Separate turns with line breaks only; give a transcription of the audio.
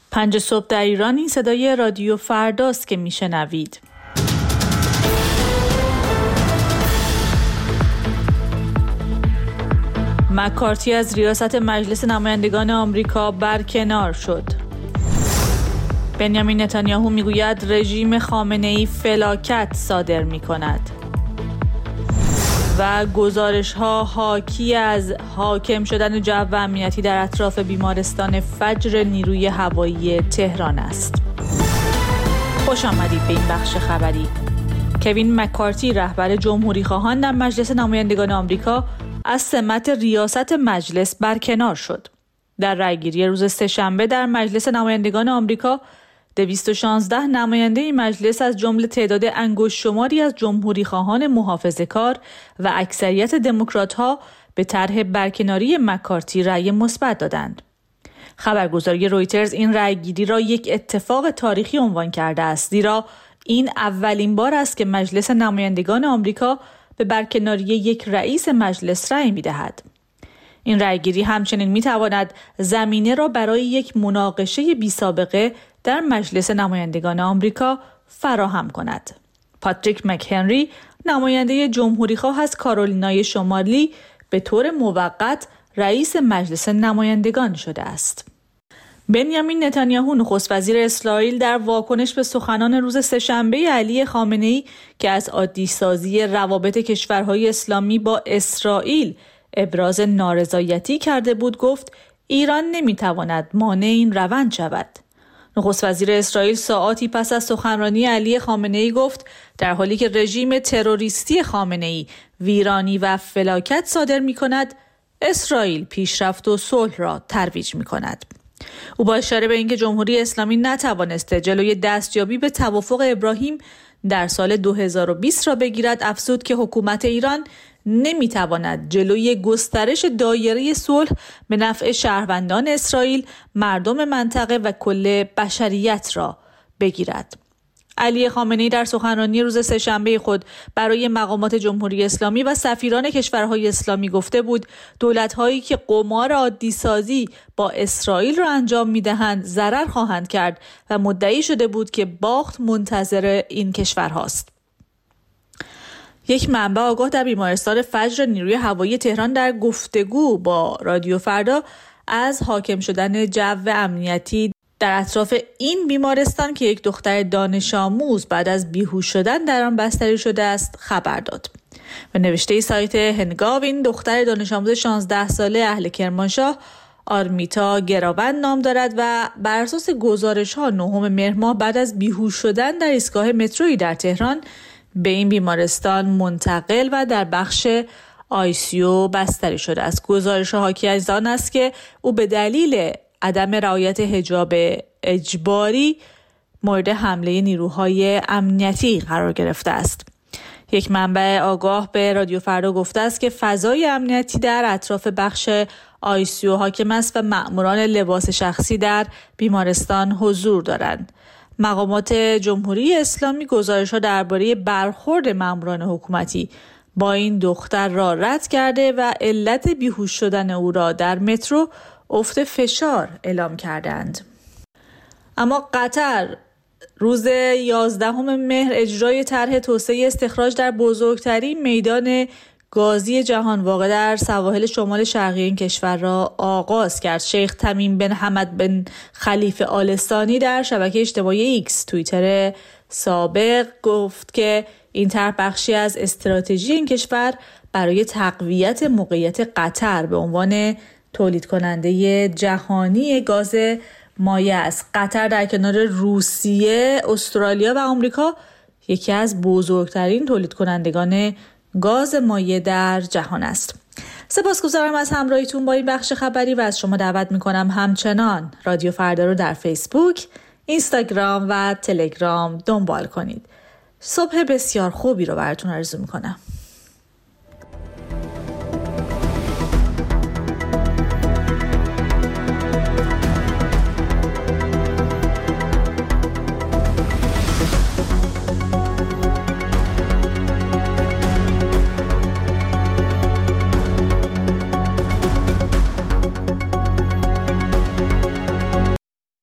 5 صبح در ایران. این صدای رادیو فرداست که میشنوید. مکارتی از ریاست مجلس نمایندگان آمریکا برکنار شد. بنیامین نتانیاهو میگوید رژیم خامنه‌ای فلاکت صادر می‌کند. و گزارش‌ها حاکی از حاکم شدن جو امنیتی در اطراف بیمارستان فجر نیروی هوایی تهران است. خوش آمدید به این بخش خبری. کوین مکارتی رهبر جمهوری‌خواهان در مجلس نمایندگان آمریکا از سمت ریاست مجلس برکنار شد. در رأیگیری روز سه‌شنبه در مجلس نمایندگان آمریکا 216 نماینده این مجلس از جمله تعداد انگشت‌شماری از جمهوری‌خواهان محافظه‌کار و اکثریت دموکرات‌ها به طرح برکناری مکارتی رأی مثبت دادند. خبرگزاری رویترز این رأیگیری را یک اتفاق تاریخی عنوان کرده است، زیرا این اولین بار است که مجلس نمایندگان آمریکا به برکناری یک رئیس مجلس رأی می‌دهد. این رأیگیری همچنین می‌تواند زمینه را برای یک مناقشه بی‌سابقه در مجلس نمایندگان آمریکا فراهم کند. پاتریک مکهنری، نماینده جمهوری‌خواه از کارولینای شمالی، به طور موقت رئیس مجلس نمایندگان شده است. بنیامین نتانیاهو نخست وزیر اسرائیل در واکنش به سخنان روز سه‌شنبه علی خامنه‌ای که از عادی‌سازی روابط کشورهای اسلامی با اسرائیل ابراز نارضایتی کرده بود گفت ایران نمی‌تواند مانع این روند شود. نخست وزیر اسرائیل ساعاتی پس از سخنرانی علی خامنه‌ای گفت در حالی که رژیم تروریستی خامنه‌ای ویرانی و فلاکت صادر می‌کند، اسرائیل پیشرفت و صلح را ترویج می‌کند. او با اشاره به اینکه جمهوری اسلامی نتوانسته جلوی دستیابی به توافق ابراهیم در سال 2020 را بگیرد، افزود که حکومت ایران نمیتواند جلوی گسترش دایره صلح به نفع شهروندان اسرائیل، مردم منطقه و کل بشریت را بگیرد. علی خامنه‌ای در سخنرانی روز سه‌شنبه خود برای مقامات جمهوری اسلامی و سفیران کشورهای اسلامی گفته بود دولت‌هایی که قمار عادی‌سازی با اسرائیل را انجام می‌دهند ضرر خواهند کرد و مدعی شده بود که باخت منتظر این کشورهاست. یک منبع آگاه در بیمارستان فجر نیروی هوایی تهران در گفتگو با رادیو فردا از حاکم شدن جو امنیتی در اطراف این بیمارستان که یک دختر دانش آموز بعد از بیهوش شدن در آن بستری شده است خبر داد. به نوشته سایت هنگاو این دختر دانش آموز 16 ساله اهل کرمانشاه آرمیتا گراوند نام دارد و بر اساس گزارش‌ها 9 مهر ماه بعد از بیهوش شدن در ایستگاه مترویی در تهران به این بیمارستان منتقل و در بخش ICU بستری شده است. گزارش‌ها حاکی از آن است که او به دلیل عدم رعایت حجاب اجباری مورد حمله نیروهای امنیتی قرار گرفته است. یک منبع آگاه به رادیو فردا گفته است که فضای امنیتی در اطراف بخش ICU حاکم است و مأموران لباس شخصی در بیمارستان حضور دارند. مقامات جمهوری اسلامی گزارش‌ها درباره برخورد مأموران حکومتی با این دختر را رد کرده و علت بیهوش شدن او را در مترو افت فشار اعلام کردند. اما قطر روز 11 مهر اجرای طرح توسعه استخراج در بزرگترین میدان گازی جهان واقع در سواحل شمال شرقی این کشور را آغاز کرد. شیخ تمیم بن حمد بن خلیفه آل ثانی در شبکه اجتماعی ایکس توییتر سابق گفت که این طرح بخشی از استراتژی این کشور برای تقویت موقعیت قطر به عنوان تولید کننده جهانی گاز مایع است. قطر در کنار روسیه، استرالیا و آمریکا یکی از بزرگترین تولید کنندگان گاز مایع در جهان است. سپاسگزارم از همراهیتون با این بخش خبری و از شما دعوت میکنم همچنان رادیو فردا رو در فیسبوک، اینستاگرام و تلگرام دنبال کنید. صبح بسیار خوبی رو براتون آرزو میکنم.